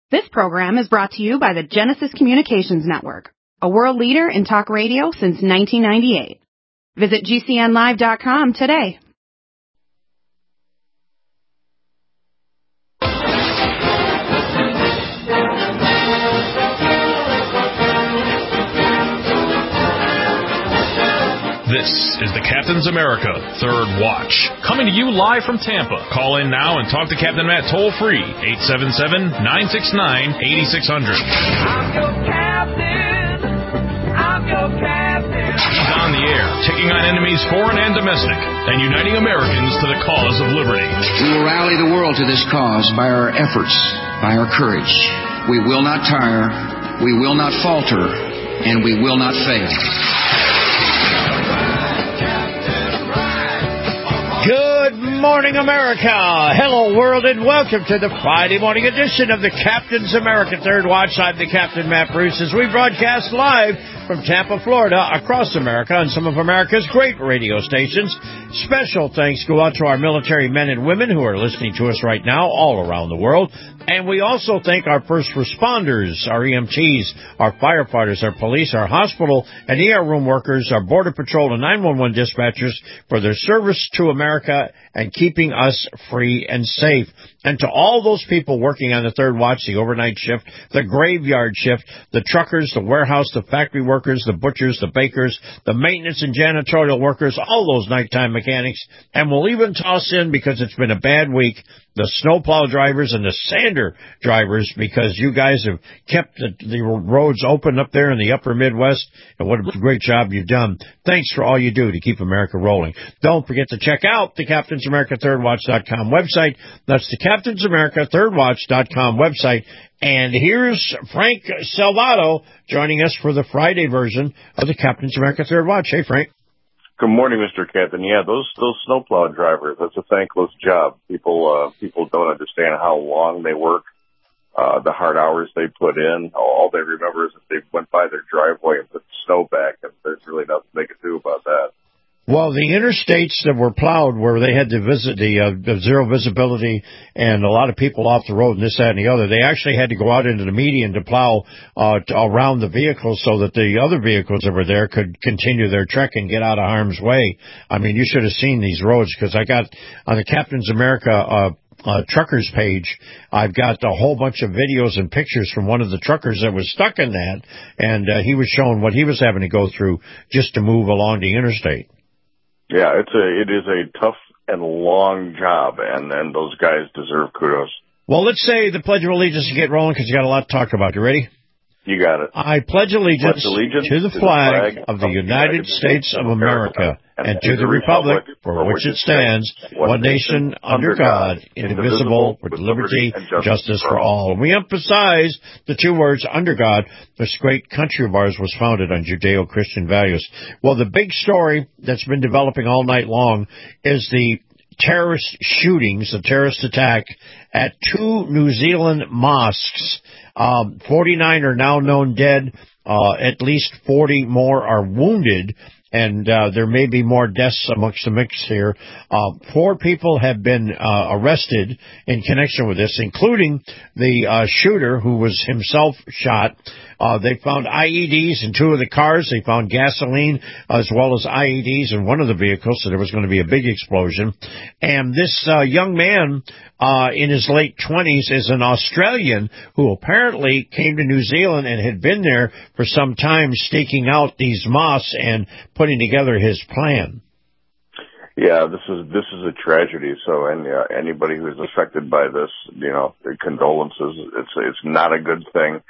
This program is brought to you by the Genesis Communications Network, a world leader in talk radio since 1998. Visit GCNlive.com today. This is the Captain's America Third Watch, coming to you live from Tampa. Call in now and talk to Captain Matt toll-free, 877-969-8600. I'm your captain. I'm your captain. He's on the air, taking on enemies foreign and domestic, and uniting Americans to the cause of liberty. We will rally the world to this cause by our efforts, by our courage. We will not tire, we will not falter, and we will not fail. Good morning, America. Hello, world, and welcome to the Friday morning edition of the Captain's America Third Watch. I'm the Captain, Matt Bruce, as we broadcast live from Tampa, Florida, across America on some of America's great radio stations. Special thanks go out to our military men and women who are listening to us right now all around the world. And we also thank our first responders, our EMTs, our firefighters, our police, our hospital and ER room workers, our Border Patrol and 911 dispatchers for their service to America and keeping us free and safe. And to all those people working on the third watch, the overnight shift, the graveyard shift, the truckers, the warehouse, the factory workers, the butchers, the bakers, the maintenance and janitorial workers, all those nighttime mechanics. And we'll even toss in, because it's been a bad week, the snowplow drivers and the sander drivers, because you guys have kept the roads open up there in the upper Midwest, and what a great job you've done. Thanks for all you do to keep America rolling. Don't forget to check out the CaptainsAmericaThirdWatch.com website. That's the CaptainsAmericaThirdWatch.com website. And here's Frank Salvato joining us for the Friday version of the Captain's America Third Watch. Hey, Frank. Good morning, Mr. Captain. Yeah, those snowplow drivers, that's a thankless job. People don't understand how long they work, the hard hours they put in. All they remember is that they went by their driveway and put the snow back, and there's really nothing they can do about that. Well, the interstates that were plowed where they had to visit the zero visibility and a lot of people off the road and this, that, and the other, they actually had to go out into the median to plow around the vehicles so that the other vehicles that were there could continue their trek and get out of harm's way. I mean, you should have seen these roads, because I got on the Captain's America truckers page, I've got a whole bunch of videos and pictures from one of the truckers that was stuck in that, and he was showing what he was having to go through just to move along the interstate. Yeah, it is a tough and long job, and those guys deserve kudos. Well, let's say the Pledge of Allegiance to get rolling, because you got a lot to talk about. You ready? You got it. I pledge allegiance to the flag of the United States of America and to the republic for which it stands, one nation, under God, indivisible, with liberty and justice for all. And we emphasize the two words, under God. This great country of ours was founded on Judeo-Christian values. Well, the big story that's been developing all night long is the terrorist shootings, the terrorist attack at two New Zealand mosques. 49 are now known dead. At least 40 more are wounded, and there may be more deaths amongst the mix here. 4 people have been arrested in connection with this, including the shooter who was himself shot. They found IEDs in 2 of the cars. They found gasoline as well as IEDs in one of the vehicles, so there was going to be a big explosion. And this young man in his late 20s is an Australian who apparently came to New Zealand and had been there for some time, staking out these mosques and putting together his plan. Yeah, this is a tragedy. So, and anybody who's affected by this, condolences. It's not a good thing.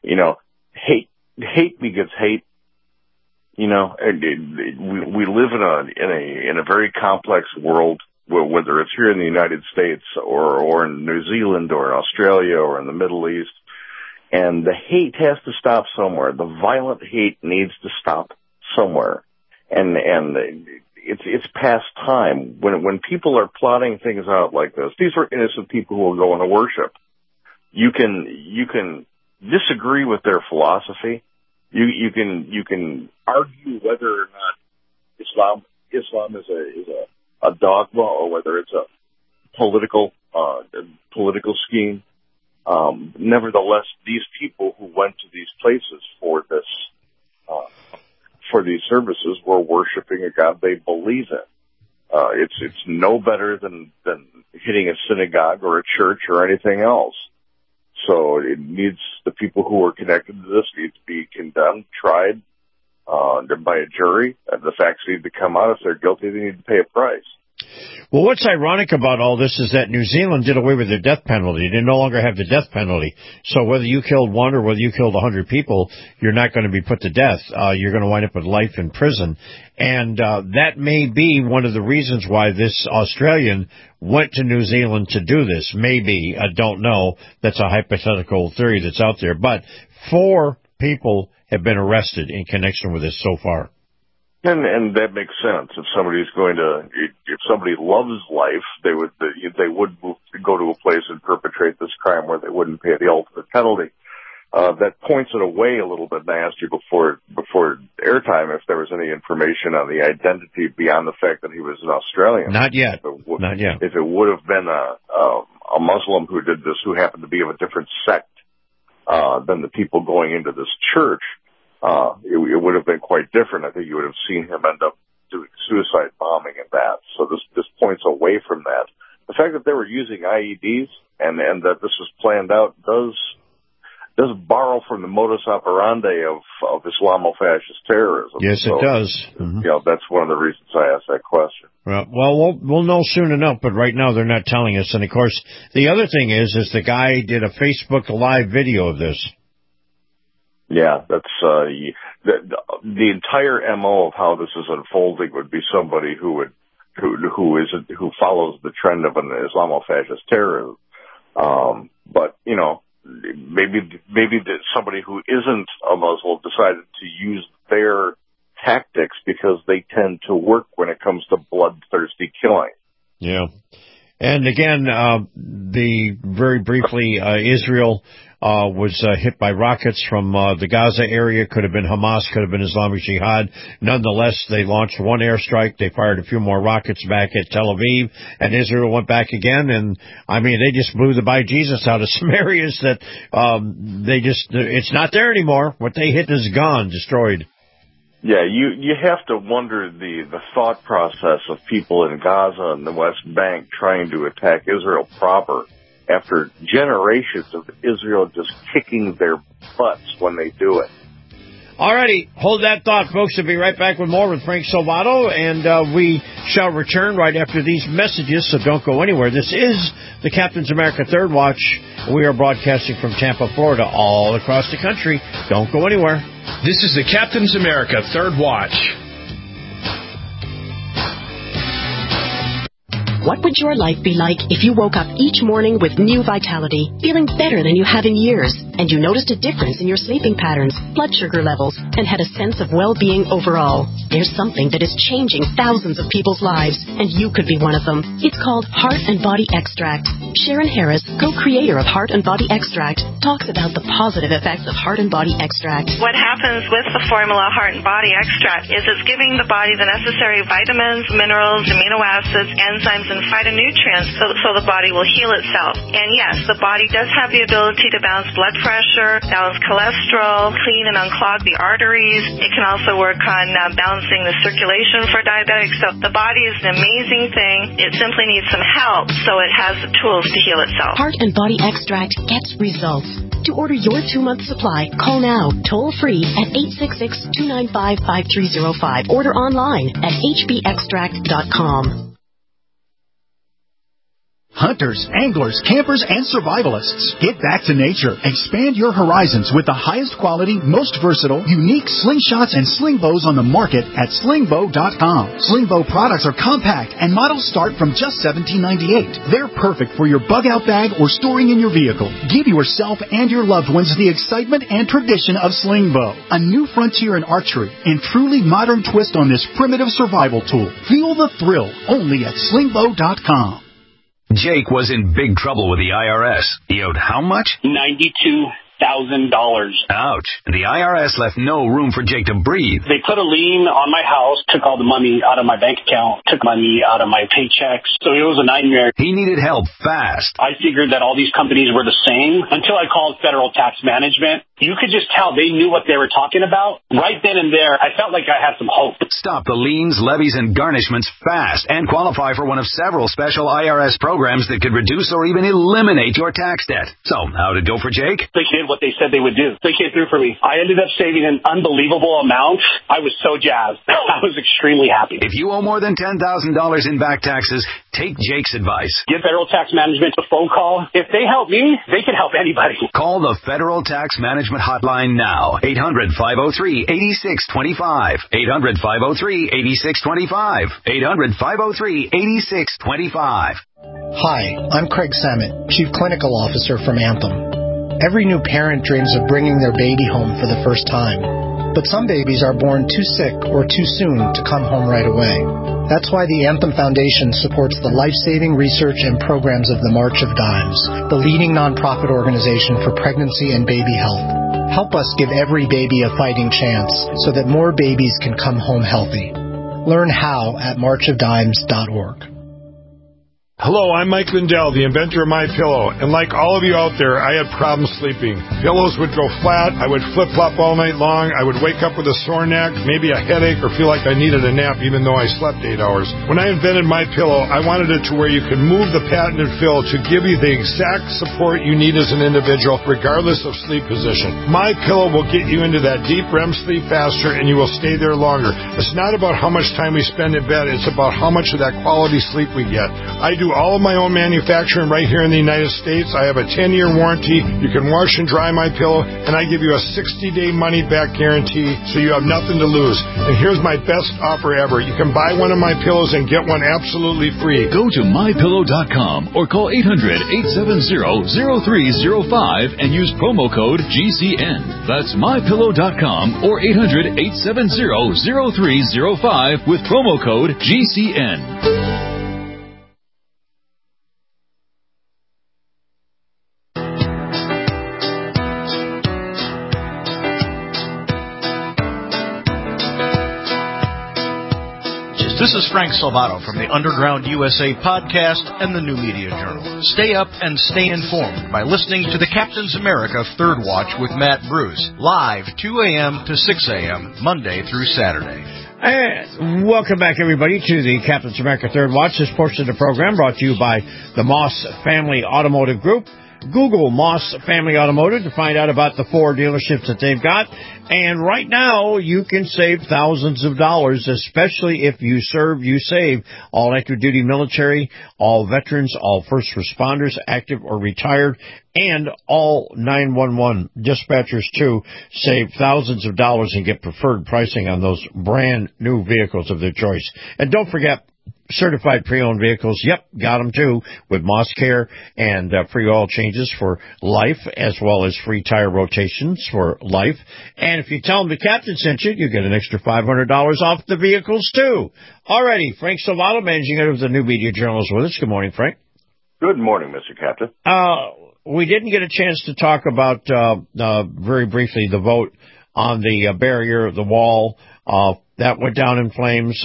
Hate begets hate. We live in a very complex world, whether it's here in the United States or in New Zealand or in Australia or in the Middle East. And the hate has to stop somewhere. The violent hate needs to stop somewhere. And it's past time. When people are plotting things out like this, these are innocent people who are going to worship. You can disagree with their philosophy. You can argue whether or not Islam is a dogma or whether it's a political scheme. Nevertheless, these people who went to these places for this, for these services were worshiping a God they believe in. It's no better than hitting a synagogue or a church or anything else. So it needs, the people who are connected to this need to be condemned, tried by a jury, and the facts need to come out. If they're guilty, they need to pay a price. Well, what's ironic about all this is that New Zealand did away with their death penalty. They no longer have the death penalty. So whether you killed one or whether you killed 100 people, you're not going to be put to death. You're going to wind up with life in prison. And that may be one of the reasons why this Australian went to New Zealand to do this. Maybe. I don't know. That's a hypothetical theory that's out there. But 4 people have been arrested in connection with this so far. And that makes sense. If somebody loves life, they would go to a place and perpetrate this crime where they wouldn't pay the ultimate penalty. That points it away a little bit. And I asked you before airtime if there was any information on the identity beyond the fact that he was an Australian. Not yet. Not yet. If it would have been a Muslim who did this, who happened to be of a different sect than the people going into this church, it would have been quite different. I think you would have seen him end up doing suicide bombing and that. So this points away from that. The fact that they were using IEDs and that this was planned out does borrow from the modus operandi of Islamofascist terrorism. Yes, it does. Mm-hmm. You know, that's one of the reasons I asked that question. Well, we'll know soon enough, but right now they're not telling us. And of course, the other thing is the guy did a Facebook Live video of this. Yeah, that's the entire MO of how this is unfolding would be somebody who follows the trend of an Islamofascist terrorism. But you know, maybe somebody who isn't a Muslim decided to use their tactics because they tend to work when it comes to bloodthirsty killing. Yeah. And again, very briefly, Israel was hit by rockets from the Gaza area. Could have been Hamas, could have been Islamic Jihad. Nonetheless, they launched one airstrike. They fired a few more rockets back at Tel Aviv, and Israel went back again. And I mean, they just blew the bejesus out of some areas that it's not there anymore. What they hit is gone, destroyed. Yeah, you have to wonder the thought process of people in Gaza and the West Bank trying to attack Israel proper after generations of Israel just kicking their butts when they do it. Alrighty, hold that thought, folks. We'll be right back with more with Frank Salvato, and we shall return right after these messages, so don't go anywhere. This is the Captain's America Third Watch. We are broadcasting from Tampa, Florida, all across the country. Don't go anywhere. This is the Captain's America Third Watch. What would your life be like if you woke up each morning with new vitality, feeling better than you have in years, and you noticed a difference in your sleeping patterns, blood sugar levels, and had a sense of well-being overall? There's something that is changing thousands of people's lives, and you could be one of them. It's called Heart and Body Extract. Sharon Harris, co-creator of Heart and Body Extract, talks about the positive effects of Heart and Body Extract. What happens with the formula Heart and Body Extract is it's giving the body the necessary vitamins, minerals, amino acids, enzymes, and phytonutrients so the body will heal itself. And yes, the body does have the ability to balance blood pressure, balance cholesterol, clean and unclog the arteries. It can also work on balancing the circulation for diabetics. So the body is an amazing thing. It simply needs some help so it has the tools to heal itself. Heart and Body Extract gets results. To order your 2-month supply, call now, toll-free at 866-295-5305. Order online at hbextract.com. Hunters, anglers, campers, and survivalists. Get back to nature. Expand your horizons with the highest quality, most versatile, unique slingshots and sling bows on the market at slingbow.com. Slingbow products are compact and models start from just $17.98. They're perfect for your bug-out bag or storing in your vehicle. Give yourself and your loved ones the excitement and tradition of Slingbow, a new frontier in archery and truly modern twist on this primitive survival tool. Feel the thrill only at slingbow.com. Jake was in big trouble with the IRS. He owed how much? $92,000. Ouch. The IRS left no room for Jake to breathe. They put a lien on my house, took all the money out of my bank account, took money out of my paychecks. So it was a nightmare. He needed help fast. I figured that all these companies were the same until I called Federal Tax Management. You could just tell they knew what they were talking about. Right then and there, I felt like I had some hope. Stop the liens, levies, and garnishments fast and qualify for one of several special IRS programs that could reduce or even eliminate your tax debt. So, how'd it go for Jake? They did what they said they would do. They came through for me. I ended up saving an unbelievable amount. I was so jazzed. I was extremely happy. If you owe more than $10,000 in back taxes, take Jake's advice. Give Federal Tax Management a phone call. If they help me, they can help anybody. Call the Federal Tax Management Hotline now. 800-503-8625. 800-503-8625. 800-503-8625. Hi, I'm Craig Samet, Chief Clinical Officer from Anthem. Every new parent dreams of bringing their baby home for the first time. But some babies are born too sick or too soon to come home right away. That's why the Anthem Foundation supports the life-saving research and programs of the March of Dimes, the leading nonprofit organization for pregnancy and baby health. Help us give every baby a fighting chance so that more babies can come home healthy. Learn how at marchofdimes.org. Hello, I'm Mike Lindell, the inventor of MyPillow, and like all of you out there, I had problems sleeping. Pillows would go flat, I would flip-flop all night long, I would wake up with a sore neck, maybe a headache, or feel like I needed a nap even though I slept 8 hours. When I invented MyPillow, I wanted it to where you could move the patented fill to give you the exact support you need as an individual, regardless of sleep position. MyPillow will get you into that deep REM sleep faster, and you will stay there longer. It's not about how much time we spend in bed, it's about how much of that quality sleep we get. I do all of my own manufacturing right here in the United States. I have a 10-year warranty. You can wash and dry my pillow, and I give you a 60-day money-back guarantee, so you have nothing to lose. And here's my best offer ever. You can buy one of my pillows and get one absolutely free. Go to mypillow.com or call 800-870-0305 and use promo code GCN. That's mypillow.com or 800-870-0305 with promo code GCN. This is Frank Salvato from the Underground USA podcast and the New Media Journal. Stay up and stay informed by listening to the Captain's America Third Watch with Matt Bruce, live 2 a.m. to 6 a.m., Monday through Saturday. And welcome back, everybody, to the Captain's America Third Watch. This portion of the program brought to you by the Moss Family Automotive Group. Google Moss Family Automotive to find out about the 4 dealerships that they've got. And right now, you can save thousands of dollars, especially if you serve, you save. All active duty military, all veterans, all first responders, active or retired, and all 911 dispatchers, too, save thousands of dollars and get preferred pricing on those brand new vehicles of their choice. And don't forget, certified pre-owned vehicles, yep, got them too, with Moss Care and free oil changes for life, as well as free tire rotations for life. And if you tell them the captain sent you, you get an extra $500 off the vehicles too. Alrighty, Frank Salvato, managing editor of the New Media Journal, is with us. Good morning, Frank. Good morning, Mr. Captain. We didn't get a chance to talk about, very briefly, the vote on the barrier, the wall. That went down in flames.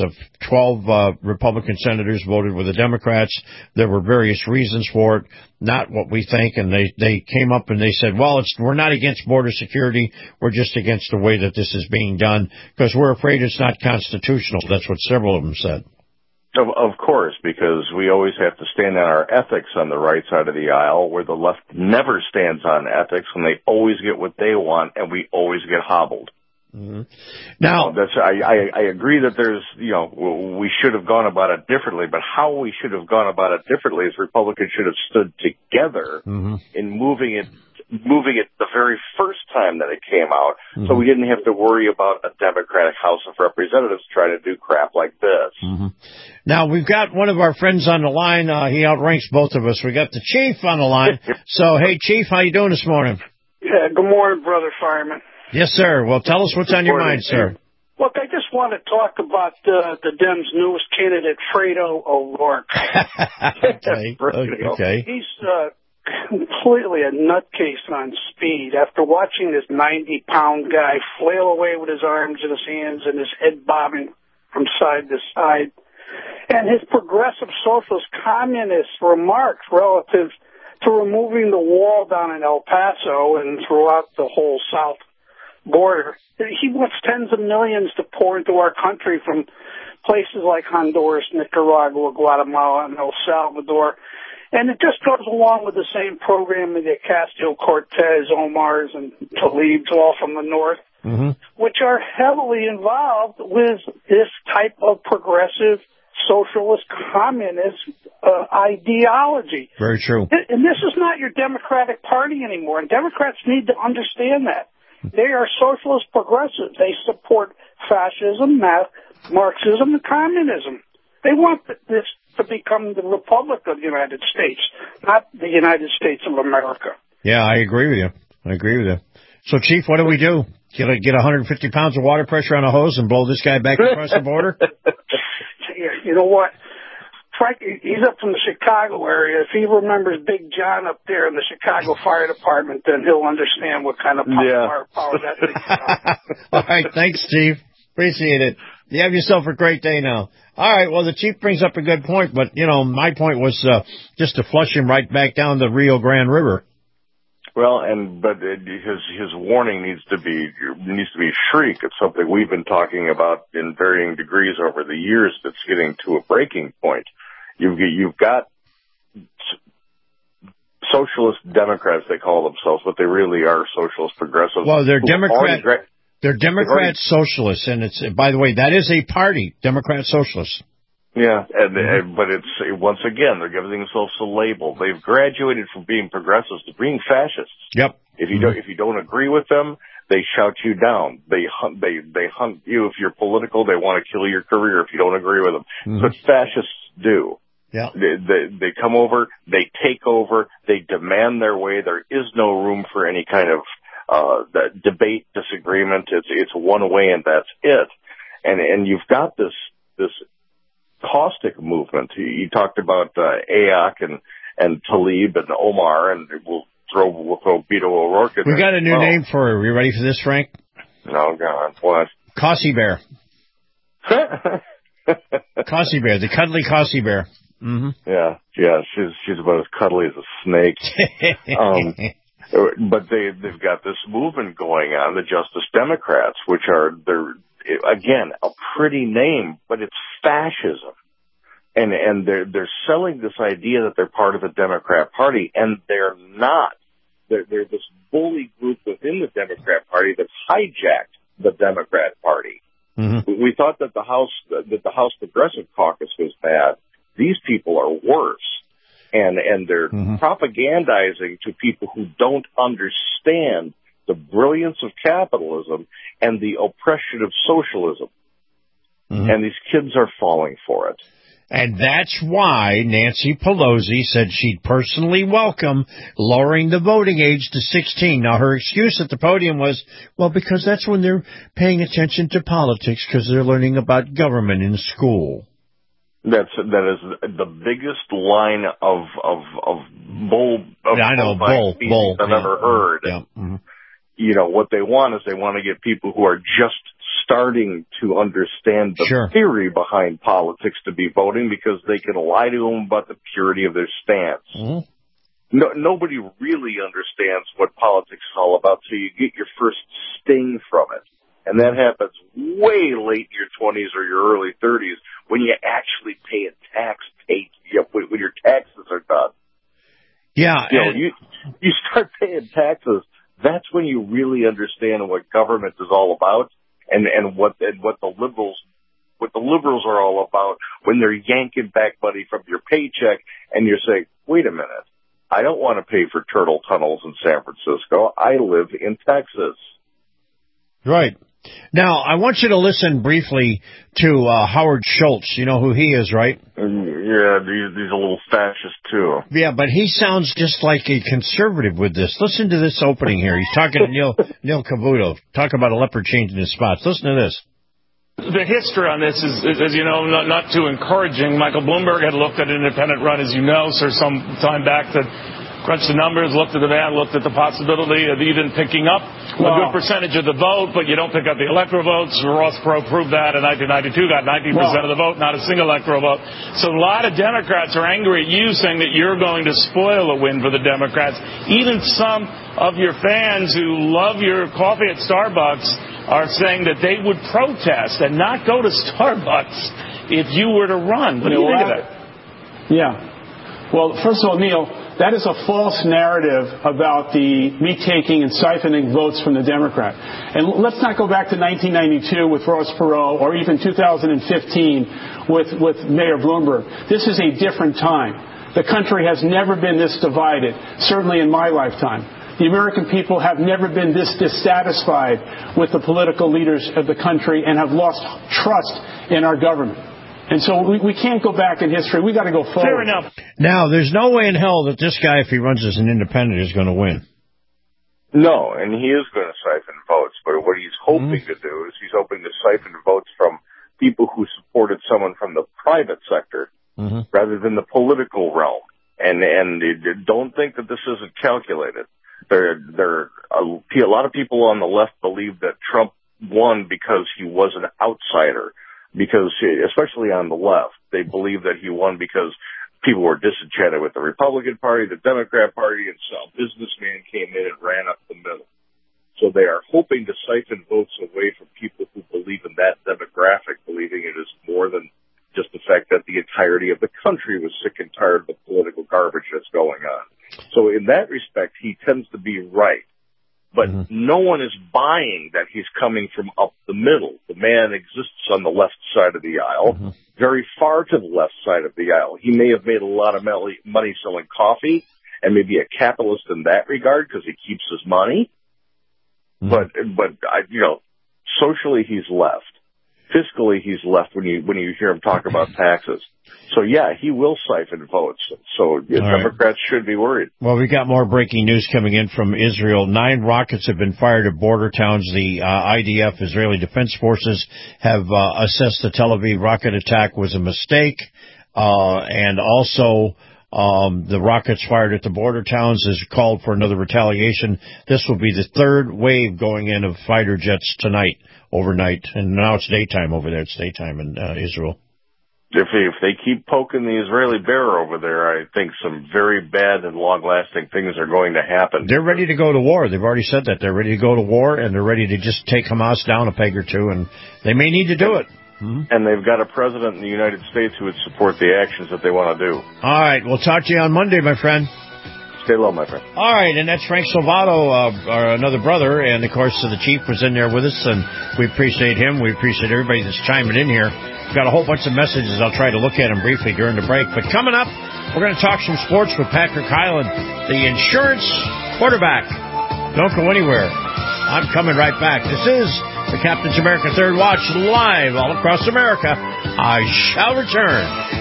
12 Republican senators voted with the Democrats. There were various reasons for it, not what we think. And they came up and they said, well, we're not against border security. We're just against the way that this is being done because we're afraid it's not constitutional. That's what several of them said. Of course, because we always have to stand on our ethics on the right side of the aisle, where the left never stands on ethics, and they always get what they want, and we always get hobbled. Mm-hmm. Now, I agree that there's, we should have gone about it differently, but how we should have gone about it differently is Republicans should have stood together in moving it the very first time that it came out, so we didn't have to worry about a Democratic House of Representatives trying to do crap like this. Now, we've got one of our friends on the line. He outranks both of us. We got the Chief on the line. So, hey, Chief, how you doing this morning? Yeah, good morning, Brother Fireman. Yes, sir. Well, tell us what's on your mind, sir. Look, I just want to talk about the Dems' newest candidate, Fredo O'Rourke. Okay. He's completely a nutcase on speed. After watching this 90-pound guy flail away with his arms and his hands and his head bobbing from side to side, and his progressive socialist communist remarks relative to removing the wall down in El Paso and throughout the whole south border. He wants tens of millions to pour into our country from places like Honduras, Nicaragua, Guatemala, and El Salvador. And it just goes along with the same programming that Ocasio-Cortez, Omars, and Tlaib's, all from the north, which are heavily involved with this type of progressive socialist communist ideology. Very true. And this is not your Democratic Party anymore, and Democrats need to understand that. They are socialist progressives. They support fascism, Marxism, and communism. They want this to become the Republic of the United States, not the United States of America. Yeah, I agree with you. So, Chief, what do we do? Get 150 pounds of water pressure on a hose and blow this guy back across the border? You know what? Frank, he's up from the Chicago area. If he remembers Big John up there in the Chicago Fire Department, then he'll understand what kind of power that thing is. All right, thanks, Chief. Appreciate it. You have yourself a great day now. All right, well, the Chief brings up a good point, but, my point was just to flush him right back down the Rio Grande River. Well, but his warning needs to be shriek. It's something we've been talking about in varying degrees over the years. That's getting to a breaking point. You've got socialist Democrats, they call themselves, but they really are socialist progressives. Well, they're They're Democrat socialists, and it's, by the way, that is a party, Democrat socialists. Yeah, but it's, once again, they're giving themselves a label. They've graduated from being progressives to being fascists. Yep. If you don't agree with them, they shout you down. They hunt you. If you're political, they want to kill your career if you don't agree with them. That's what fascists do. Yeah. They come over, they take over, they demand their way. There is no room for any kind of debate, disagreement. It's one way and that's it. And you've got this caustic movement. You talked about AOC and Tlaib and Omar, and we'll throw Beto O'Rourke in there. We got a new name for her. Are you ready for this, Frank? No, God, what? Cossie Bear. Cossie Bear, the cuddly Cossie Bear. Yeah, she's about as cuddly as a snake. But they've got this movement going on, the Justice Democrats, which they're again a pretty name, but it's fascism, and they're selling this idea that they're part of the Democrat Party, and they're not. They're this bully group within the Democrat Party that's hijacked the Democrat Party. We thought that the House Progressive Caucus was bad. These people are worse. And they're propagandizing to people who don't understand the brilliance of capitalism and the oppression of socialism. And these kids are falling for it. And that's why Nancy Pelosi said she'd personally welcome lowering the voting age to 16. Now, her excuse at the podium was, well, because that's when they're paying attention to politics, because they're learning about government in school. That is the biggest line of bull. Bull I've ever heard. Yeah. You know what they want is they want to get people who are just starting to understand the theory behind politics to be voting, because they can lie to them about the purity of their stance. Nobody really understands what politics is all about, so you get your first sting from it. And that happens way late in your 20s or your early 30s when you actually pay a tax, when your taxes are done. Yeah. You start paying taxes, that's when you really understand what government is all about and what the liberals are all about when they're yanking back money from your paycheck and you're saying, wait a minute, I don't want to pay for turtle tunnels in San Francisco. I live in Texas. Right. Now, I want you to listen briefly to Howard Schultz. You know who he is, right? Yeah, he's a little fascist, too. Yeah, but he sounds just like a conservative with this. Listen to this opening here. He's talking to Neil Cavuto. Talk about a leopard changing his spots. Listen to this. The history on this is, as you know, not too encouraging. Michael Bloomberg had looked at an independent run, as you know, some time back that crunched the numbers, looked at the math, looked at the possibility of even picking up a good percentage of the vote, but you don't pick up the electoral votes. Ross Perot proved that in 1992, got 19% of the vote, not a single electoral vote. So a lot of Democrats are angry at you, saying that you're going to spoil a win for the Democrats. Even some of your fans who love your coffee at Starbucks are saying that they would protest and not go to Starbucks if you were to run. What do you think of that? Yeah. Well, first of all, Neil, that is a false narrative about me taking and siphoning votes from the Democrat. And let's not go back to 1992 with Ross Perot or even 2015 with Mayor Bloomberg. This is a different time. The country has never been this divided, certainly in my lifetime. The American people have never been this dissatisfied with the political leaders of the country and have lost trust in our government. And so we can't go back in history. We got to go forward. Fair enough. Now, there's no way in hell that this guy, if he runs as an independent, is going to win. No, and he is going to siphon votes. But what he's hoping to do is he's hoping to siphon votes from people who supported someone from the private sector rather than the political realm. And don't think that this isn't calculated. A lot of people on the left believe that Trump won because he was an outsider, because especially on the left, they believe that he won because people were disenchanted with the Republican Party, the Democrat Party, and some businessman came in and ran up the middle. So they are hoping to siphon votes away from people who believe in that demographic, believing it is more than just the fact that the entirety of the country was sick and tired of the political garbage that's going on. So in that respect, he tends to be right. But no one is buying that he's coming from up the middle. The man exists on the left side of the aisle, very far to the left side of the aisle. He may have made a lot of money selling coffee and maybe a capitalist in that regard because he keeps his money. But socially he's left. Fiscally, he's left when you hear him talk about taxes. So, yeah, he will siphon votes. So Democrats should be worried. Well, we got more breaking news coming in from Israel. 9 rockets have been fired at border towns. The IDF, Israeli Defense Forces, have assessed the Tel Aviv rocket attack was a mistake. And also, the rockets fired at the border towns has called for another retaliation. This will be the 3rd wave going in of fighter jets tonight, overnight. And now it's daytime over there. It's daytime in Israel. If they keep poking the Israeli bear over there, I think some very bad and long-lasting things are going to happen. They're ready to go to war. They've already said that. They're ready to go to war, and they're ready to just take Hamas down a peg or two, and they may need to do it. And they've got a president in the United States who would support the actions that they want to do. All right. We'll talk to you on Monday, my friend. Stay low, my friend. All right, and that's Frank Salvato, another brother, and, of course, the chief was in there with us, and we appreciate him. We appreciate everybody that's chiming in here. We've got a whole bunch of messages. I'll try to look at them briefly during the break. But coming up, we're going to talk some sports with Patrick Hyland, the insurance quarterback. Don't go anywhere. I'm coming right back. This is the Captain's America Third Watch, live all across America. I shall return.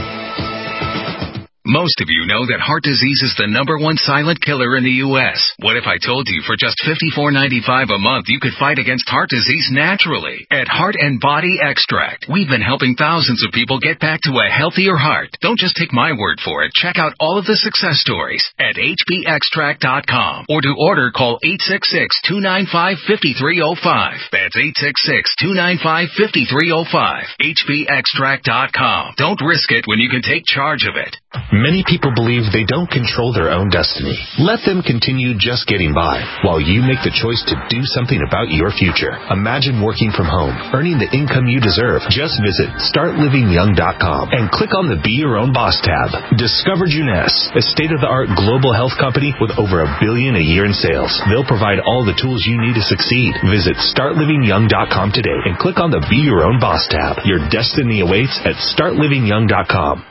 Most of you know that heart disease is the #1 silent killer in the U.S. What if I told you for just $54.95 a month you could fight against heart disease naturally? At Heart and Body Extract, we've been helping thousands of people get back to a healthier heart. Don't just take my word for it. Check out all of the success stories at hbextract.com. Or to order, call 866-295-5305. That's 866-295-5305. hbextract.com. Don't risk it when you can take charge of it. Many people believe they don't control their own destiny. Let them continue just getting by while you make the choice to do something about your future. Imagine working from home, earning the income you deserve. Just visit StartLivingYoung.com and click on the Be Your Own Boss tab. Discover Juness, a state-of-the-art global health company with over $1 billion a year in sales. They'll provide all the tools you need to succeed. Visit StartLivingYoung.com today and click on the Be Your Own Boss tab. Your destiny awaits at StartLivingYoung.com.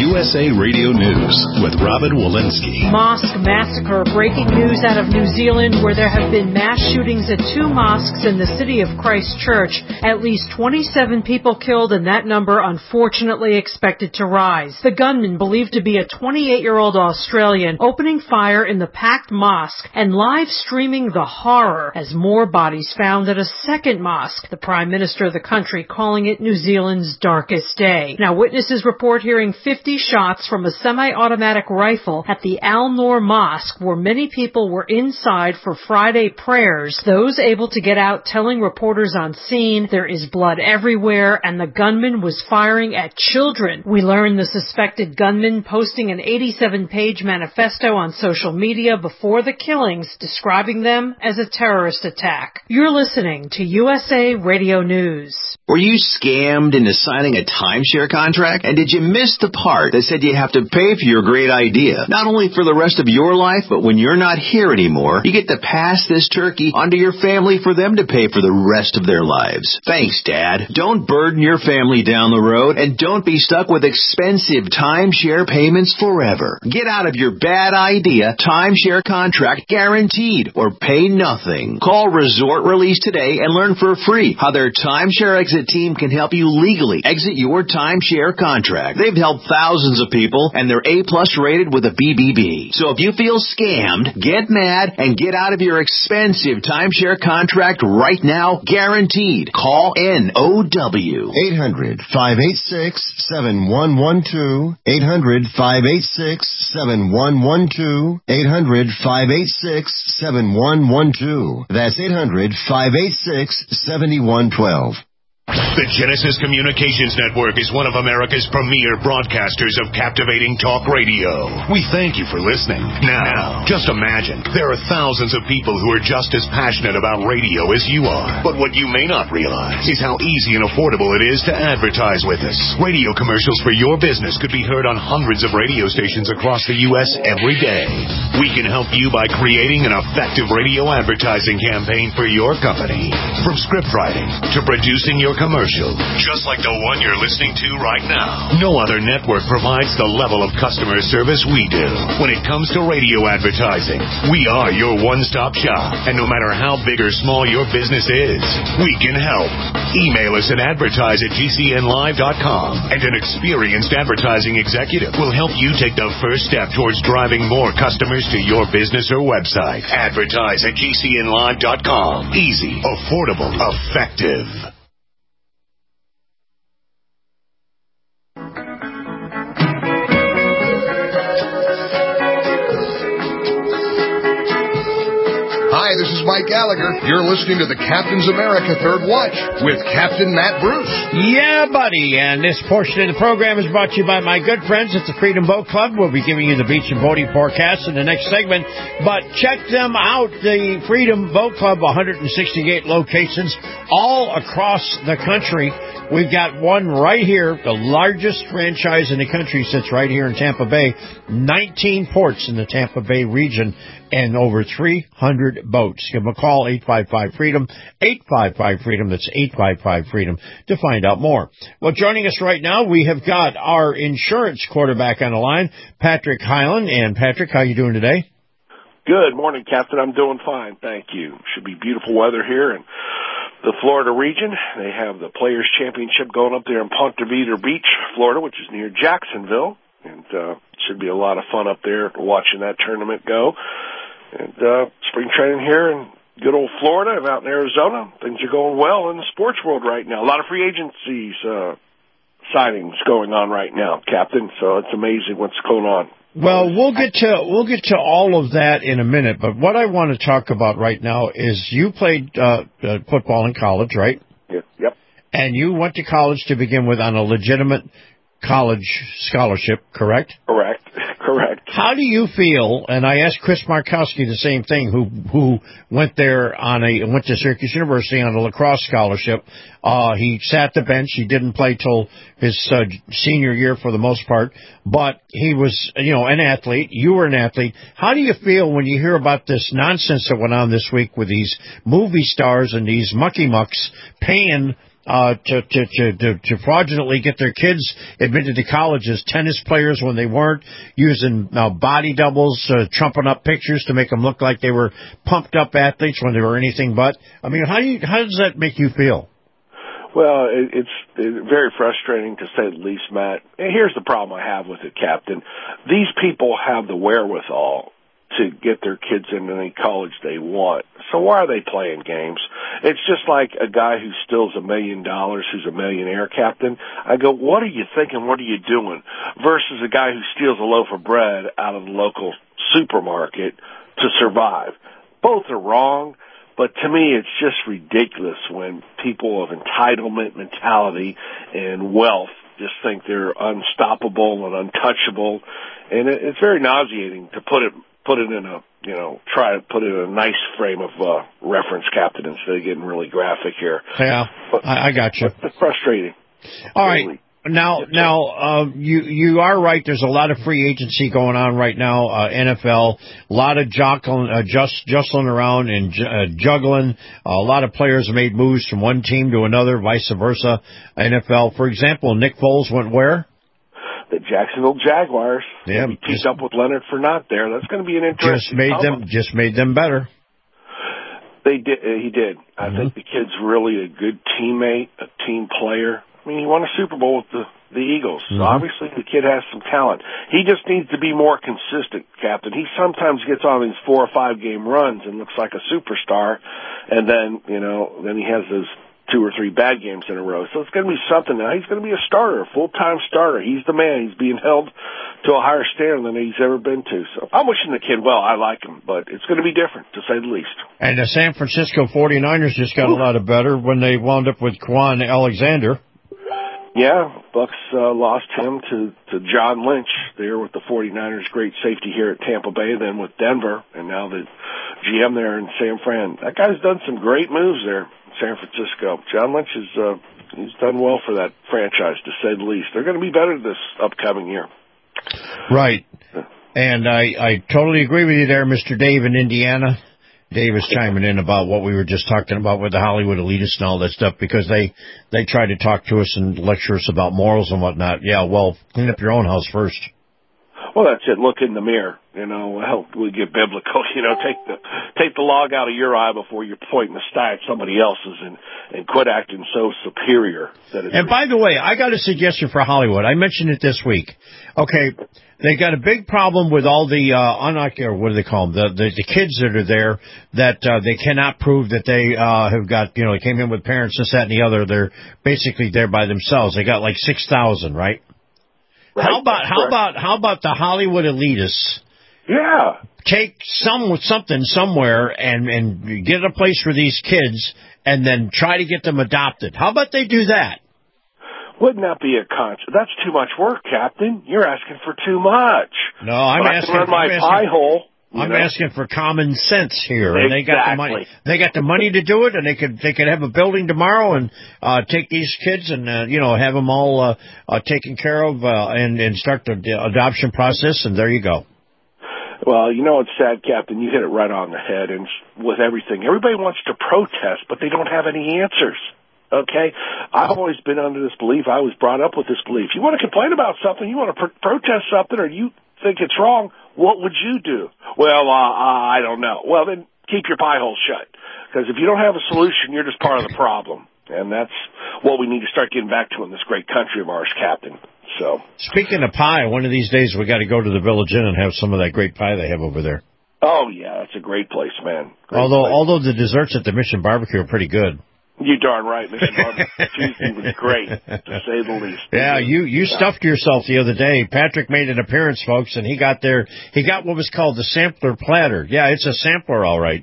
USA Radio News with Robin Walensky. Mosque massacre. Breaking news out of New Zealand, where there have been mass shootings at 2 mosques in the city of Christchurch. At least 27 people killed, and that number unfortunately expected to rise. The gunman, believed to be a 28-year-old Australian, opening fire in the packed mosque and live streaming the horror as more bodies found at a second mosque. The Prime Minister of the country calling it New Zealand's darkest day. Now, witnesses report hearing 50 shots from a semi-automatic rifle at the Al Noor Mosque, where many people were inside for Friday prayers. Those able to get out telling reporters on scene there is blood everywhere and the gunman was firing at children. We learned the suspected gunman posting an 87-page manifesto on social media before the killings, describing them as a terrorist attack. You're listening to USA Radio News. Were you scammed into signing a timeshare contract? And did you miss the part that said you have to pay for your great idea? Not only for the rest of your life, but when you're not here anymore, you get to pass this turkey onto your family for them to pay for the rest of their lives. Thanks, Dad. Don't burden your family down the road, and don't be stuck with expensive timeshare payments forever. Get out of your bad idea timeshare contract guaranteed, or pay nothing. Call Resort Release today and learn for free how their timeshare exit team can help you legally exit your timeshare contract. They've helped thousands of people, and they're A-plus rated with a BBB. So if you feel scammed, get mad and get out of your expensive timeshare contract right now, guaranteed. Call NOW. 800-586-7112. 800-586-7112. 800-586-7112. That's 800-586-7112. The Genesis Communications Network is one of America's premier broadcasters of captivating talk radio. We thank you for listening. Now, just imagine, there are thousands of people who are just as passionate about radio as you are. But what you may not realize is how easy and affordable it is to advertise with us. Radio commercials for your business could be heard on hundreds of radio stations across the U.S. every day. We can help you by creating an effective radio advertising campaign for your company. From script writing to producing your commercial, just like the one you're listening to right now. No other network provides the level of customer service we do. When it comes to radio advertising, we are your one-stop shop. And no matter how big or small your business is, we can help. Email us at advertise@gcnlive.com, and an experienced advertising executive will help you take the first step towards driving more customers to your business or website. Advertise@gcnlive.com. Easy, affordable, effective. Hi, this is Mike Gallagher. You're listening to the Captain's America Third Watch with Captain Matt Bruce. Yeah, buddy. And this portion of the program is brought to you by my good friends at the Freedom Boat Club. We'll be giving you the beach and boating forecast in the next segment. But check them out, the Freedom Boat Club, 168 locations all across the country. We've got one right here. The largest franchise in the country sits right here in Tampa Bay. 19 ports in the Tampa Bay region and over 300 boats. Give them a call, 855-FREEDOM, 855-FREEDOM. That's 855-FREEDOM to find out more. Well, joining us right now, we have got our insurance quarterback on the line, Patrick Hyland. And Patrick, how you doing today? Good morning, Captain. I'm doing fine, thank you. Should be beautiful weather here in the Florida region. They have the Players Championship going up there in Ponte Vedra Beach, Florida, which is near Jacksonville. And should be a lot of fun up there watching that tournament go. And spring training here in good old Florida and out in Arizona. Things are going well in the sports world right now. A lot of free agencies signings going on right now, Captain. So it's amazing what's going on. Well, we'll get to all of that in a minute, but what I want to talk about right now is you played football in college, right? Yep. And you went to college to begin with on a legitimate college scholarship, correct? Correct. How do you feel? And I asked Chris Markowski the same thing, who went there went to Syracuse University on a lacrosse scholarship. He sat the bench. He didn't play till his senior year for the most part, but he was, an athlete. You were an athlete. How do you feel when you hear about this nonsense that went on this week with these movie stars and these mucky mucks paying to fraudulently get their kids admitted to college as tennis players when they weren't, using body doubles, trumping up pictures to make them look like they were pumped up athletes when they were anything but. I mean, how does that make you feel? Well, it's very frustrating to say the least, Matt. And here's the problem I have with it, Captain. These people have the wherewithal to get their kids into any college they want. So why are they playing games? It's just like a guy who steals $1 million who's a millionaire, Captain. I go, what are you thinking? What are you doing? Versus a guy who steals a loaf of bread out of the local supermarket to survive. Both are wrong. But to me, it's just ridiculous when people of entitlement mentality and wealth just think they're unstoppable and untouchable. And it's very nauseating to put it in a, try to put it in a nice frame of reference, Captain, instead of getting really graphic here. Yeah, I got you. It's frustrating. All right. Now, you are right. There's a lot of free agency going on right now. NFL, a lot of jostling around and juggling. A lot of players have made moves from one team to another, vice versa. NFL, for example, Nick Foles went where? The Jacksonville Jaguars. Yeah, he teamed up with Leonard Fournette there. That's going to be an interesting. Just made them better. They did. He did. I think the kid's really a good teammate, a team player. I mean, he won a Super Bowl with the Eagles. So obviously the kid has some talent. He just needs to be more consistent, Captain. He sometimes gets on these 4 or 5 game runs and looks like a superstar, and then he has those 2 or 3 bad games in a row. So it's going to be something now. He's going to be a starter, a full-time starter. He's the man. He's being held to a higher standard than he's ever been to. So I'm wishing the kid well. I like him, but it's going to be different, to say the least. And the San Francisco 49ers just got a lot better when they wound up with Quan Alexander. Yeah, Bucks lost him to John Lynch there with the 49ers, great safety here at Tampa Bay, then with Denver, and now the GM there in San Fran. That guy's done some great moves there in San Francisco. John Lynch he's done well for that franchise, to say the least. They're going to be better this upcoming year. Right. And I totally agree with you there, Mr. Dave in Indiana. Dave is chiming in about what we were just talking about with the Hollywood elitists and all that stuff, because they try to talk to us and lecture us about morals and whatnot. Yeah, well, clean up your own house first. Well, that's it. Look in the mirror. We get biblical. Take the log out of your eye before you're pointing the sty at somebody else's, and quit acting so superior. And by the way, I got a suggestion for Hollywood. I mentioned it this week. Okay, they got a big problem with all the what do they call them? The kids that are there that they cannot prove that they have got. They came in with parents, this, that, and the other. They're basically there by themselves. They got like 6,000, right? Right. How about the Hollywood elitists? Yeah. Take something somewhere and get a place for these kids, and then try to get them adopted. How about they do that? Wouldn't that be that's too much work, Captain. You're asking for too much. No, I'm asking for my pie hole. I'm asking for common sense here, and they got the money. They got the money to do it, and they could have a building tomorrow and take these kids and have them all taken care of and start the adoption process. And there you go. Well, it's sad, Captain. You hit it right on the head. And with everything, everybody wants to protest, but they don't have any answers. Okay, I've always been under this belief. I was brought up with this belief. You want to complain about something, you want to protest something, or you think it's wrong, what would you do? Well, I don't know. Well, then keep your pie hole shut. Because if you don't have a solution, you're just part of the problem. And that's what we need to start getting back to in this great country of ours, Captain. So, speaking of pie, one of these days we got to go to the Village Inn and have some of that great pie they have over there. Oh, yeah, that's a great place, man. Although the desserts at the Mission Barbecue are pretty good. You darn right, Mr. Barbecue Tuesday was great, to say the least. Yeah, you stuffed yourself the other day. Patrick made an appearance, folks, and he got what was called the sampler platter. Yeah, it's a sampler, all right.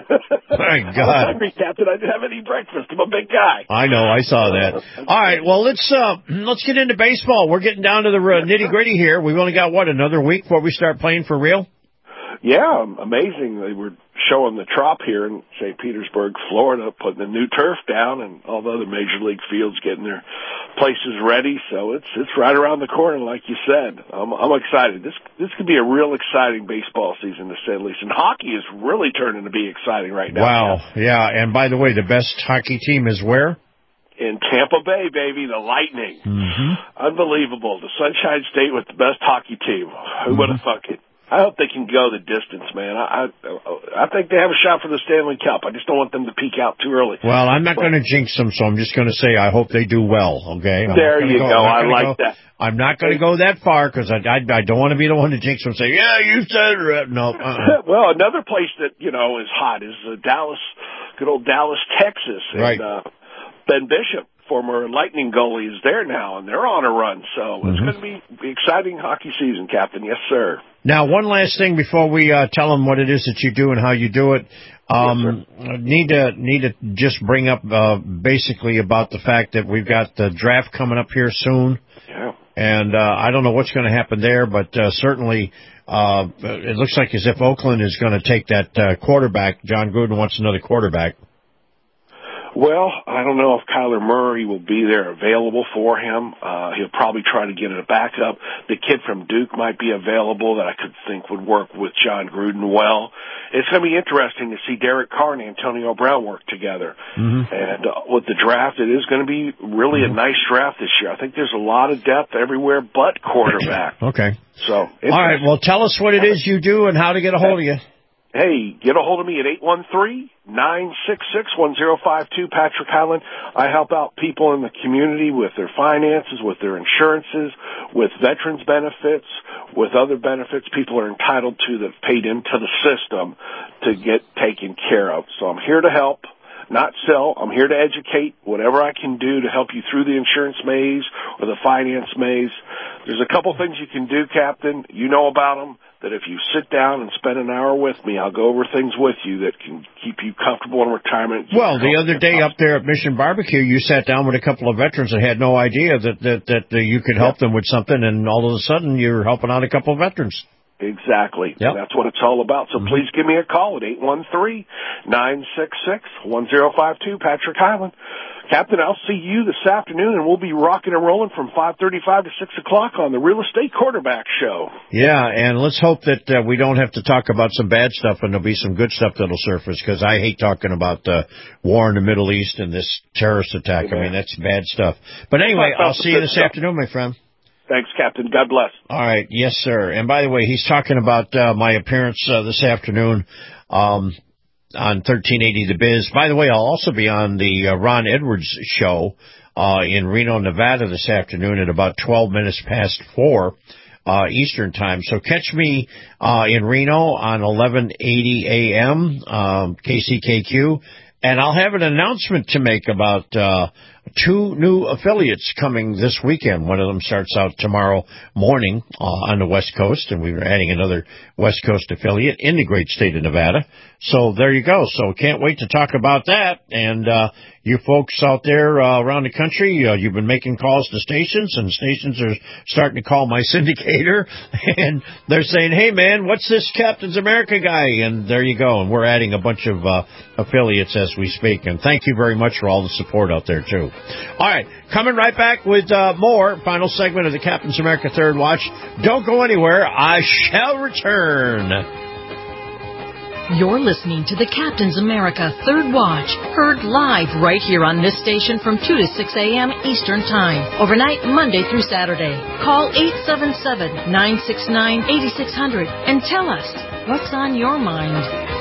My God. I was hungry, Captain. I didn't have any breakfast. I'm a big guy. I know. I saw that. All right. Well, let's get into baseball. We're getting down to the nitty-gritty here. We've only got, another week before we start playing for real? Yeah, amazing. They were showing the Trop here in St. Petersburg, Florida, putting the new turf down, and all the other major league fields getting their places ready. So it's right around the corner, like you said. I'm excited. This could be a real exciting baseball season, to say the least. And hockey is really turning to be exciting right now. Wow, yeah. And by the way, the best hockey team is where? in Tampa Bay, baby, the Lightning. Unbelievable. The Sunshine State with the best hockey team. Who would have thunk it? I hope they can go the distance, man. I think they have a shot for the Stanley Cup. I just don't want them to peak out too early. Well, I'm not going to jinx them, so I'm just going to say I hope they do well, okay? There you go. I like that. I'm not going to go that far because I don't want to be the one to jinx them and say, yeah, you said it. No. Well, another place that, is hot is Dallas, good old Dallas, Texas. And, right. Ben Bishop, former Lightning goalie, is there now, and they're on a run. So it's going to be exciting hockey season, Captain. Yes, sir. Now, one last thing before we tell them what it is that you do and how you do it. Need to just bring up basically about the fact that we've got the draft coming up here soon. Yeah. And I don't know what's going to happen there, but certainly it looks like as if Oakland is going to take that quarterback. John Gruden wants another quarterback. Well, I don't know if Kyler Murray will be there available for him. He'll probably try to get a backup. The kid from Duke might be available that I could think would work with John Gruden well. It's going to be interesting to see Derek Carr and Antonio Brown work together. And with the draft, it is going to be really a nice draft this year. I think there's a lot of depth everywhere but quarterback. Okay. So, all right. Well, tell us what it is you do and how to get a hold of you. Hey, get a hold of me at 813-966-1052, Patrick Highland. I help out people in the community with their finances, with their insurances, with veterans benefits, with other benefits people are entitled to that paid into the system to get taken care of. So I'm here to help, not sell. I'm here to educate, whatever I can do to help you through the insurance maze or the finance maze. There's a couple things you can do, Captain. You know about them. That if you sit down and spend an hour with me, I'll go over things with you that can keep you comfortable in retirement. Well, the other day up there at Mission Barbecue, you sat down with a couple of veterans that had no idea that you could help them with something, and all of a sudden you're helping out a couple of veterans. Exactly. Yep. That's what it's all about. So please give me a call at 813-966-1052, Patrick Highland. Captain, I'll see you this afternoon, and we'll be rocking and rolling from 5:35 to 6 o'clock on the Real Estate Quarterback Show. Yeah, and let's hope that we don't have to talk about some bad stuff and there'll be some good stuff that'll surface, because I hate talking about war in the Middle East and this terrorist attack. I mean, that's bad stuff. But anyway, I'll see you this afternoon, my friend. Thanks, Captain. God bless. All right. Yes, sir. And by the way, he's talking about my appearance this afternoon on 1380 The Biz. By the way, I'll also be on the Ron Edwards show in Reno, Nevada this afternoon at about 12 minutes past 4 Eastern time. So catch me in Reno on 1180 AM, KCKQ. And I'll have an announcement to make about 2 new affiliates coming this weekend. One of them starts out tomorrow morning on the West Coast, and we're adding another West Coast affiliate in the great state of Nevada. So there you go. So can't wait to talk about that. And you folks out there around the country, you've been making calls to stations, and stations are starting to call my syndicator, and they're saying, hey, man, what's this Captain's America guy? And there you go. And we're adding a bunch of affiliates as we speak. And thank you very much for all the support out there, too. All right, coming right back with more. Final segment of the Captain's America Third Watch. Don't go anywhere. I shall return. You're listening to the Captain's America Third Watch, heard live right here on this station from 2 to 6 a.m. Eastern Time, overnight Monday through Saturday. Call 877-969-8600 and tell us what's on your mind.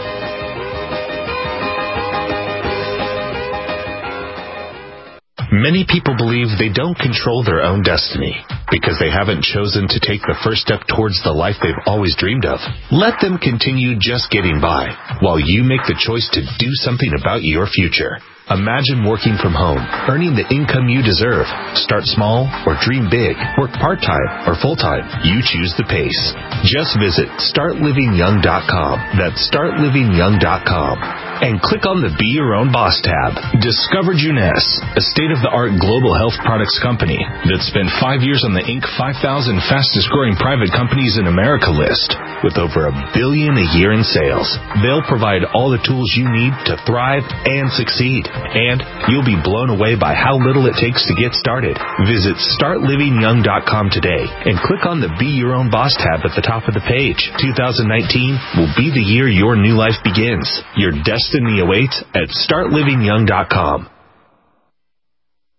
Many people believe they don't control their own destiny because they haven't chosen to take the first step towards the life they've always dreamed of. Let them continue just getting by while you make the choice to do something about your future. Imagine working from home, earning the income you deserve. Start small or dream big. Work part-time or full-time. You choose the pace. Just visit StartLivingYoung.com. That's StartLivingYoung.com. And click on the Be Your Own Boss tab. Discover Juness, a state-of-the-art global health products company that spent 5 years on the Inc. 5,000 fastest-growing private companies in America list with over $1 billion a year in sales. They'll provide all the tools you need to thrive and succeed. And you'll be blown away by how little it takes to get started. Visit StartLivingYoung.com today and click on the Be Your Own Boss tab at the top of the page. 2019 will be the year your new life begins. Your destiny awaits at StartLivingYoung.com.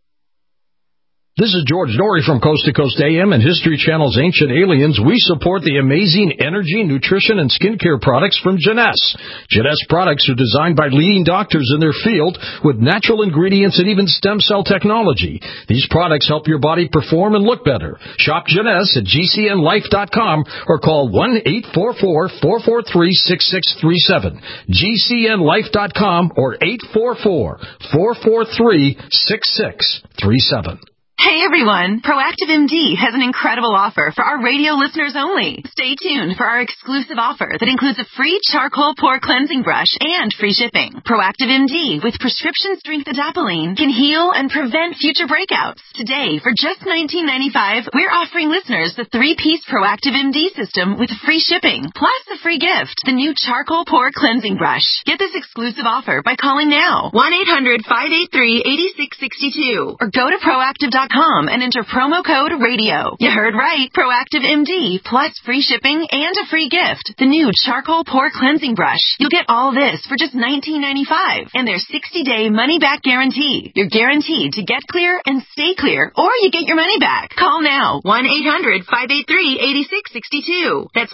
This is George Norrie from Coast to Coast AM and History Channel's Ancient Aliens. We support the amazing energy, nutrition, and skincare products from Jeunesse. Jeunesse products are designed by leading doctors in their field with natural ingredients and even stem cell technology. These products help your body perform and look better. Shop Jeunesse at GCNlife.com or call 1-844-443-6637. GCNlife.com or 844-443-6637. Hey everyone, Proactive MD has an incredible offer for our radio listeners only. Stay tuned for our exclusive offer that includes a free charcoal pore cleansing brush and free shipping. Proactive MD with prescription strength adapalene can heal and prevent future breakouts. Today, for just $19.95, we're offering listeners the 3-piece Proactive MD system with free shipping, plus a free gift, the new charcoal pore cleansing brush. Get this exclusive offer by calling now, 1-800-583-8662, or go to Proactive.com and enter promo code RADIO. You heard right. Proactive MD plus free shipping and a free gift. The new charcoal pore cleansing brush. You'll get all this for just $19.95 and their 60-day money-back guarantee. You're guaranteed to get clear and stay clear, or you get your money back. Call now. 1-800-583-8662. That's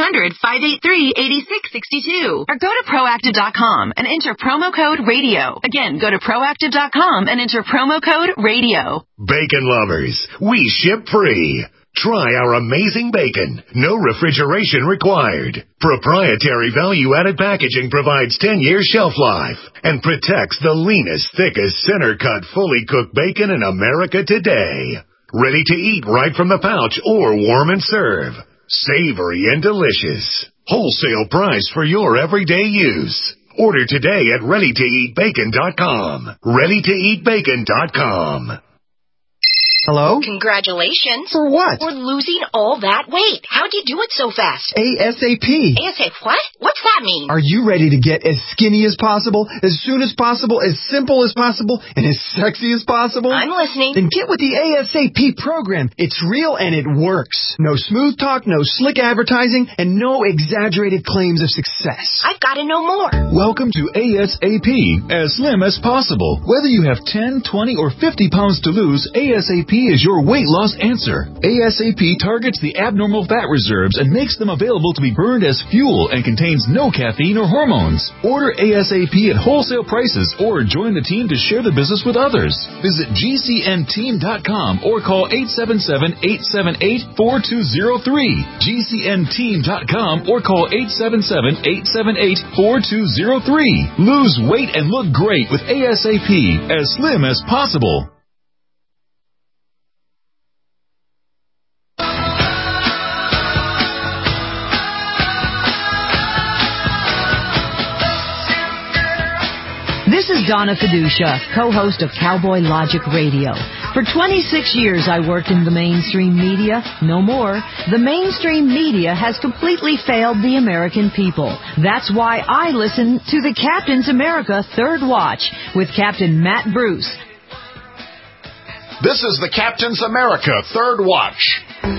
1-800-583-8662. Or go to Proactive.com and enter promo code RADIO. Again, go to Proactive.com and enter promo code RADIO. Bacon lovers, we ship free. Try our amazing bacon. No refrigeration required. Proprietary value-added packaging provides 10 years shelf life and protects the leanest, thickest, center-cut, fully cooked bacon in America today. Ready to eat right from the pouch or warm and serve. Savory and delicious. Wholesale price for your everyday use. Order today at ReadyToEatBacon.com. ReadyToEatBacon.com. Hello? Congratulations. For what? For losing all that weight. How'd you do it so fast? ASAP. ASAP what? What's that mean? Are you ready to get as skinny as possible, as soon as possible, as simple as possible, and as sexy as possible? I'm listening. Then get with the ASAP program. It's real and it works. No smooth talk, no slick advertising, and no exaggerated claims of success. I've got to know more. Welcome to ASAP, as slim as possible. Whether you have 10, 20, or 50 pounds to lose, ASAP is your weight loss answer. ASAP targets the abnormal fat reserves and makes them available to be burned as fuel and contains no caffeine or hormones. Order ASAP at wholesale prices or join the team to share the business with others. Visit GCNteam.com or call 877-878-4203. GCNteam.com or call 877-878-4203. Lose weight and look great with ASAP, as slim as possible. This is Donna Fiducia, co-host of Cowboy Logic Radio. For 26 years I worked in the mainstream media. No more. The mainstream media has completely failed the American people. That's why I listen to the Captain's America Third Watch with Captain Matt Bruce. This is the Captain's America Third Watch.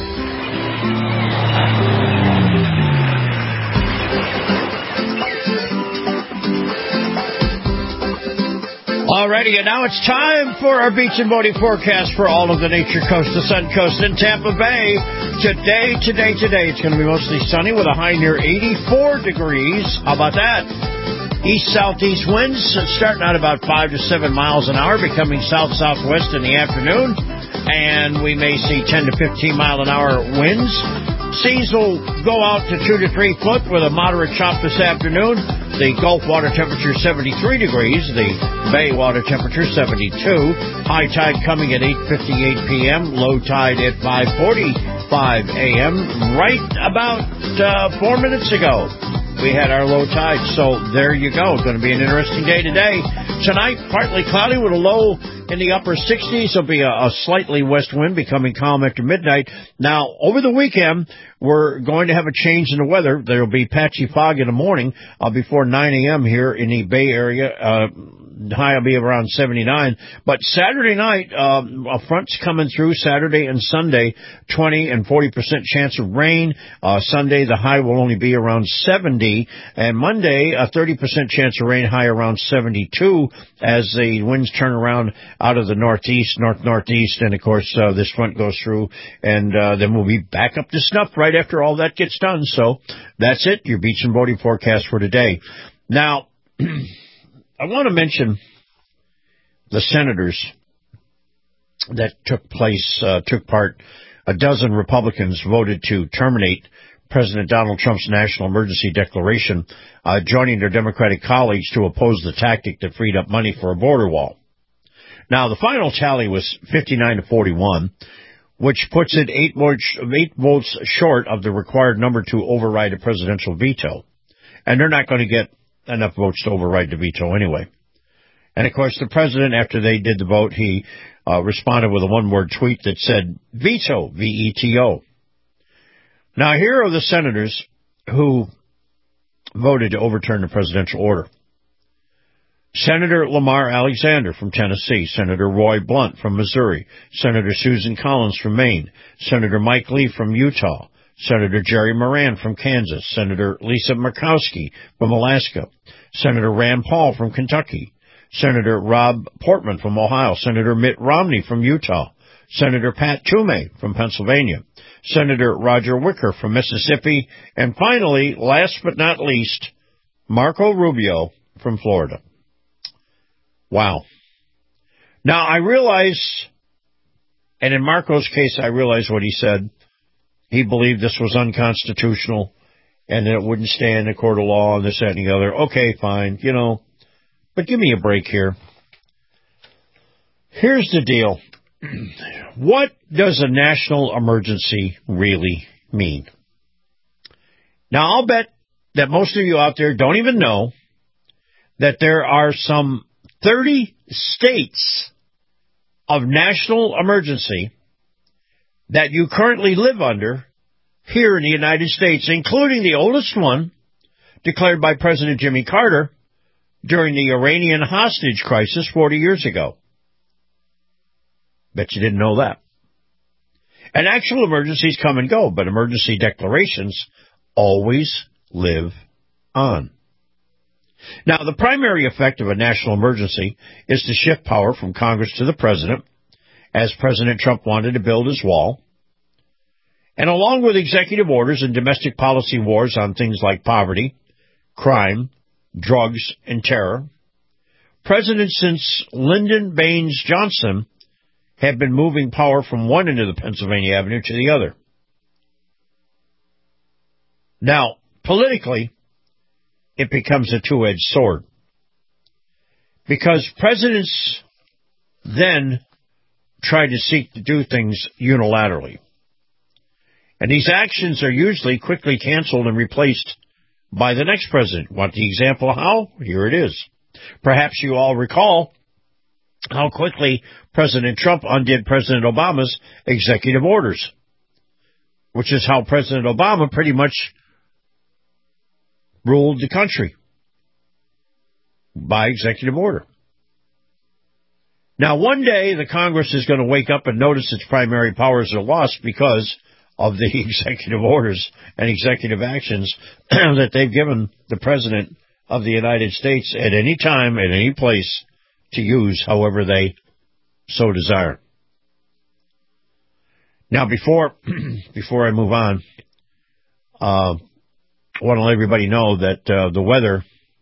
Alrighty, and now it's time for our beach and boating forecast for all of the Nature Coast, the Sun Coast, and Tampa Bay. Today, it's going to be mostly sunny with a high near 84 degrees. How about that? East-southeast winds starting out about 5 to 7 miles an hour, becoming south-southwest in the afternoon, and we may see 10 to 15 mile an hour winds. Seas will go out to 2 to 3 foot with a moderate chop this afternoon. The Gulf water temperature 73 degrees. The Bay water temperature 72. High tide coming at 8:58 p.m. Low tide at 5:45 a.m. Right about 4 minutes ago, we had our low tide. So there you go. Going to be an interesting day today. Tonight, partly cloudy with a low in the upper 60s. There'll be a slightly west wind becoming calm after midnight. Now, over the weekend, we're going to have a change in the weather. There will be patchy fog in the morning before 9 a.m. here in the Bay Area. High will be around 79. But Saturday night, a front's coming through Saturday and Sunday, 20 and 40% chance of rain. Sunday, the high will only be around 70. And Monday, a 30% chance of rain, high around 72 as the winds turn around out of the northeast, northeast. And, of course, this front goes through. And then we'll be back up to snuff right after all that gets done. So that's it, your beach and boating forecast for today. Now, I want to mention the senators that took part. A dozen Republicans voted to terminate President Donald Trump's national emergency declaration, joining their Democratic colleagues to oppose the tactic that freed up money for a border wall. Now, the final tally was 59-41, which puts it 8 votes short of the required number to override a presidential veto. And they're not going to get enough votes to override the veto anyway. And, of course, the president, after they did the vote, he responded with a one-word tweet that said, veto, V-E-T-O. Now, here are the senators who voted to overturn the presidential order. Senator Lamar Alexander from Tennessee, Senator Roy Blunt from Missouri, Senator Susan Collins from Maine, Senator Mike Lee from Utah, Senator Jerry Moran from Kansas, Senator Lisa Murkowski from Alaska, Senator Rand Paul from Kentucky, Senator Rob Portman from Ohio, Senator Mitt Romney from Utah, Senator Pat Toomey from Pennsylvania, Senator Roger Wicker from Mississippi, and finally, last but not least, Marco Rubio from Florida. Wow. Now, I realize, and in Marco's case, I realize what he said. He believed this was unconstitutional and that it wouldn't stand in a court of law and this, that, and the other. Okay, fine, but give me a break here. Here's the deal. What does a national emergency really mean? Now, I'll bet that most of you out there don't even know that there are some 30 states of national emergency that you currently live under here in the United States, including the oldest one declared by President Jimmy Carter during the Iranian hostage crisis 40 years ago. Bet you didn't know that. And actual emergencies come and go, but emergency declarations always live on. Now, the primary effect of a national emergency is to shift power from Congress to the president, as President Trump wanted to build his wall. And along with executive orders and domestic policy wars on things like poverty, crime, drugs, and terror, presidents since Lyndon Baines Johnson have been moving power from one end of the Pennsylvania Avenue to the other. Now, politically, it becomes a two-edged sword. Because presidents then try to seek to do things unilaterally. And these actions are usually quickly canceled and replaced by the next president. Want the example how? Here it is. Perhaps you all recall how quickly President Trump undid President Obama's executive orders, which is how President Obama pretty much ruled the country by executive order. Now, one day the Congress is going to wake up and notice its primary powers are lost because of the executive orders and executive actions that they've given the President of the United States at any time, at any place, to use however they so desire. Now, before I move on, I want to let everybody know that the weather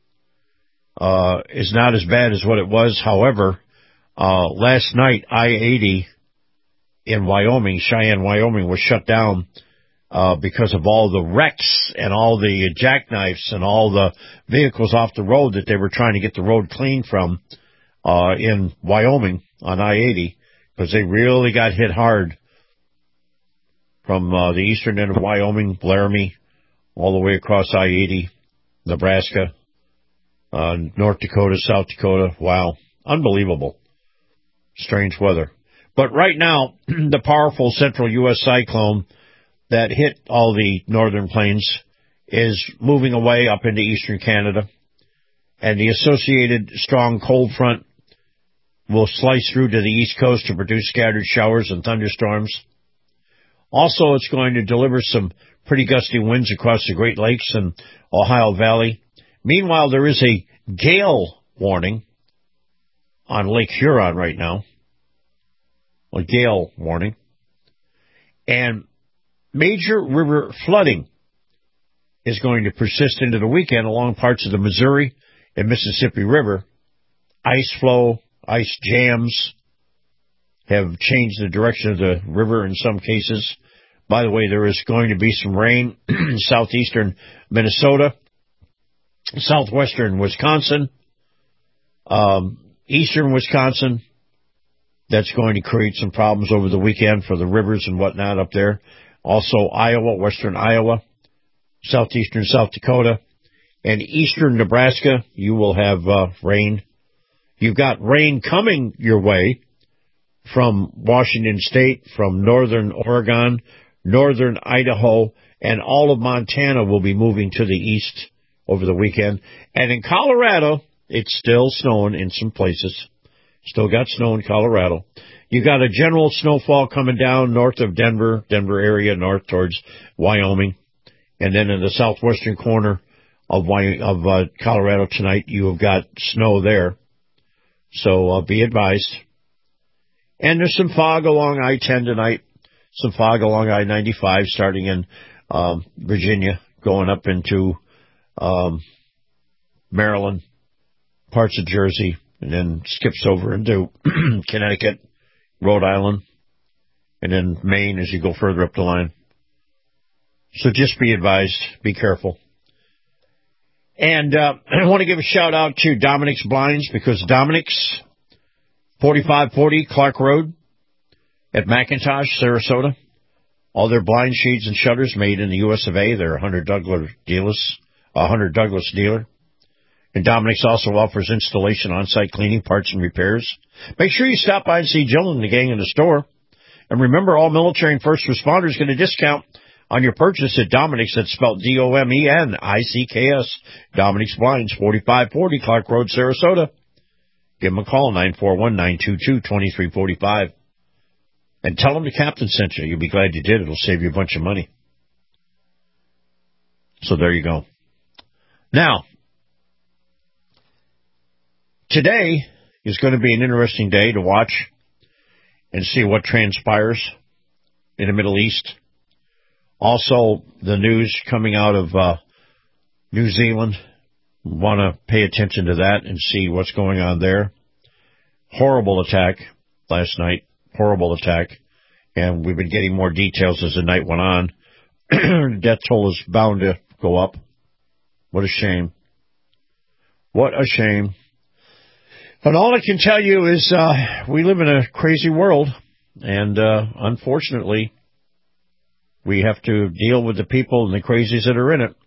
is not as bad as what it was. However, last night, I-80 in Wyoming, Cheyenne, Wyoming, was shut down because of all the wrecks and all the jackknives and all the vehicles off the road that they were trying to get the road clean from in Wyoming on I-80, because they really got hit hard from the eastern end of Wyoming, Laramie, all the way across I-80, Nebraska, North Dakota, South Dakota. Wow. Unbelievable. Strange weather. But right now, the powerful central U.S. cyclone that hit all the northern plains is moving away up into eastern Canada, and the associated strong cold front will slice through to the east coast to produce scattered showers and thunderstorms. Also, it's going to deliver some pretty gusty winds across the Great Lakes and Ohio Valley. Meanwhile, there is a gale warning on Lake Huron right now. A gale warning. And major river flooding is going to persist into the weekend along parts of the Missouri and Mississippi River. Ice flow, ice jams have changed the direction of the river in some cases. By the way, there is going to be some rain in southeastern Minnesota, southwestern Wisconsin, eastern Wisconsin. That's going to create some problems over the weekend for the rivers and whatnot up there. Also Iowa, western Iowa, southeastern South Dakota, and eastern Nebraska. You will have rain. You've got rain coming your way from Washington State, from northern Oregon, northern Idaho, and all of Montana will be moving to the east over the weekend. And in Colorado, it's still snowing in some places. Still got snow in Colorado. You got a general snowfall coming down north of Denver area, north towards Wyoming. And then in the southwestern corner of Colorado tonight, you have got snow there. So be advised. And there's some fog along I-10 tonight. Some fog along I-95 starting in Virginia, going up into Maryland, parts of Jersey, and then skips over into Connecticut, Rhode Island, and then Maine as you go further up the line. So just be advised, be careful. And I want to give a shout-out to Dominic's Blinds, because Dominic's, 4540 Clark Road at McIntosh, Sarasota. All their blind sheets and shutters made in the U.S. of A. They're a Hunter Douglas dealer. And Dominic's also offers installation, on-site cleaning, parts, and repairs. Make sure you stop by and see Jill and the gang in the store. And remember, all military and first responders get a discount on your purchase at Dominic's. That's spelled D-O-M-E-N-I-C-K-S. Dominic's Blinds, 4540 Clark Road, Sarasota. Give them a call, 941-922-2345. And tell them the captain sent you. You'll be glad you did. It'll save you a bunch of money. So there you go. Now, today is going to be an interesting day to watch and see what transpires in the Middle East. Also, the news coming out of New Zealand. Want to pay attention to that and see what's going on there. Horrible attack last night. Horrible attack. And we've been getting more details as the night went on. Death toll is bound to go up. What a shame. What a shame. And all I can tell you is we live in a crazy world. And unfortunately, we have to deal with the people and the crazies that are in it.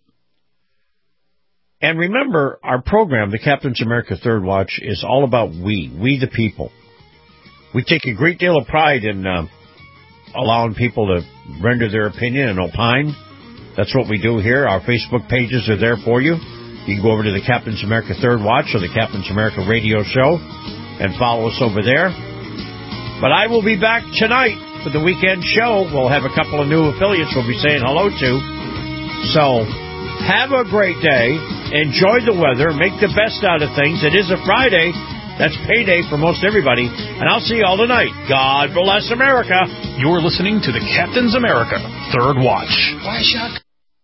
And remember, our program, the Captain's America Third Watch, is all about we the people. We take a great deal of pride in allowing people to render their opinion and opine. That's what we do here. Our Facebook pages are there for you. You can go over to the Captain's America Third Watch or the Captain's America Radio Show and follow us over there. But I will be back tonight for the weekend show. We'll have a couple of new affiliates we'll be saying hello to. So have a great day. Enjoy the weather. Make the best out of things. It is a Friday. That's payday for most everybody. And I'll see you all tonight. God bless America. You're listening to the Captain's America Third Watch. Why, Chuck?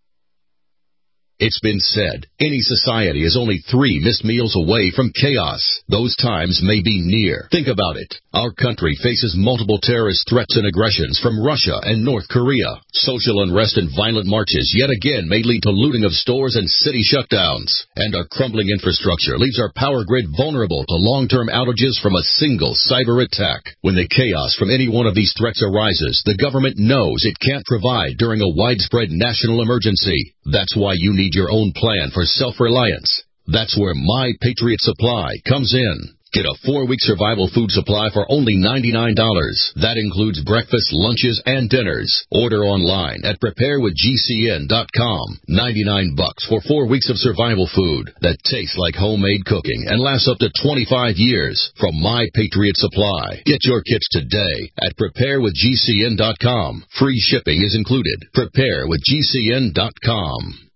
It's been said, any society is only 3 missed meals away from chaos. Those times may be near. Think about it. Our country faces multiple terrorist threats and aggressions from Russia and North Korea. Social unrest and violent marches yet again may lead to looting of stores and city shutdowns. And our crumbling infrastructure leaves our power grid vulnerable to long-term outages from a single cyber attack. When the chaos from any one of these threats arises, the government knows it can't provide during a widespread national emergency. That's why you need your own plan for self-reliance. That's where My Patriot Supply comes in. Get a 4-week survival food supply for only $99. That includes breakfast, lunches, and dinners. Order online at preparewithgcn.com. $99 for 4 weeks of survival food that tastes like homemade cooking and lasts up to 25 years from My Patriot Supply. Get your kits today at preparewithgcn.com. Free shipping is included. Preparewithgcn.com.